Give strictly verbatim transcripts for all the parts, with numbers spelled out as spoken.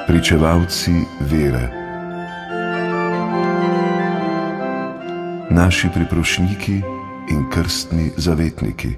pričevalci vere, naši priprošniki in krstni zavetniki.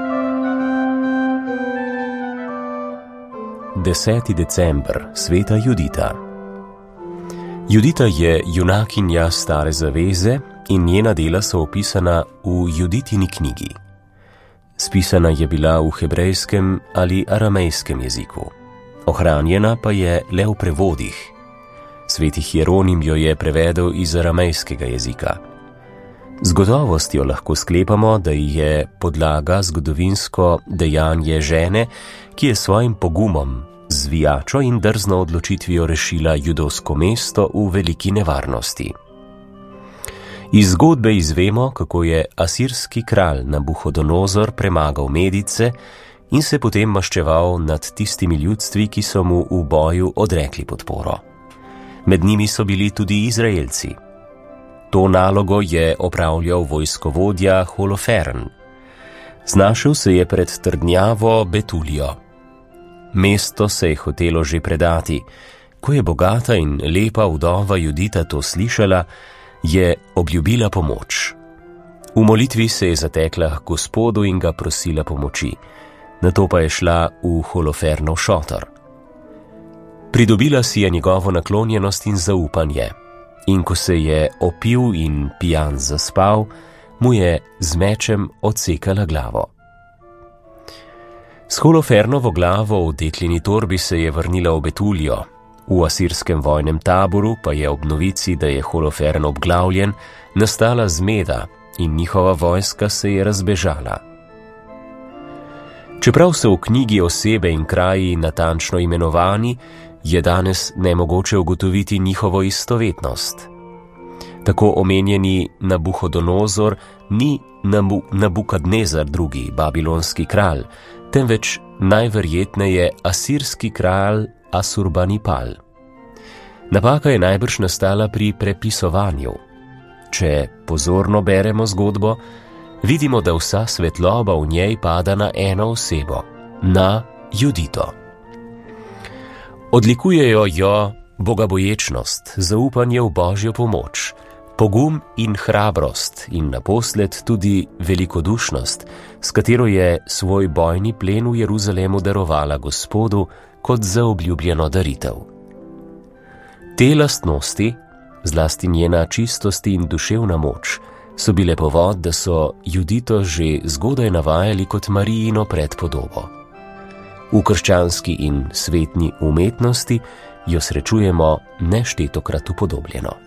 deseti december, sveta Judita. Judita je junakinja Stare zaveze in njena dela so opisana v Juditini knjigi. Spisana je bila v hebrejskem ali aramejskem jeziku. Ohranjena pa je le v prevodih. Sveti Hieronim jo je prevedel iz aramejskega jezika. Z gotovostjo lahko sklepamo, da je podlaga zgodovinsko dejanje žene, ki je svojim pogumom, zvijačo in drzno odločitvijo rešila judovsko mesto v veliki nevarnosti. Iz zgodbe izvemo, kako je asirski kralj Nabuhodonozor premagal Medice in se potem maščeval nad tistimi ljudstvi, ki so mu v boju odrekli podporo. Med njimi so bili tudi Izraelci. To nalogo je opravljal vojskovodja Holofern. Znašel se je pred trdnjavo Betulijo. Mesto se je hotelo že predati. Ko je bogata in lepa vdova Judita to slišala, je obljubila pomoč. V molitvi se je zatekla k Gospodu in ga prosila pomoči. Nato pa je šla v Holofernov šotor. Pridobila si je njegovo naklonjenost in zaupanje. In ko se je opil in pijan zaspal, mu je z mečem odsekala glavo. S Holofernovo glavo v deklini torbi se je vrnila v Betulijo. V asirskem vojnem taboru pa je ob novici, da je Holofern obglavljen, nastala zmeda in njihova vojska se je razbežala. Čeprav so v knjigi osebe in kraji natančno imenovani, je danes nemogoče ugotoviti njihovo istovetnost. Tako omenjeni Nabuhodonozor ni Nabu Nabukadnezar drugi, babilonski kralj, temveč najverjetneje asirski kralj Asurbanipal. Napaka je najbrž nastala pri prepisovanju. Če pozorno beremo zgodbo, vidimo, da vsa svetloba v njej pada na eno osebo, na Judito. Odlikujejo jo bogaboječnost, zaupanje v Božjo pomoč, pogum in hrabrost in naposled tudi velikodušnost, s katero je svoj bojni plen v Jeruzalemu darovala Gospodu kot zaobljubljeno daritev. Te lastnosti, zlasti njena čistost in duševna moč, so bile povod, da so Judito že zgodaj navajali kot Marijino predpodobo. V krščanski in svetni umetnosti jo srečujemo neštetokrat upodobljeno.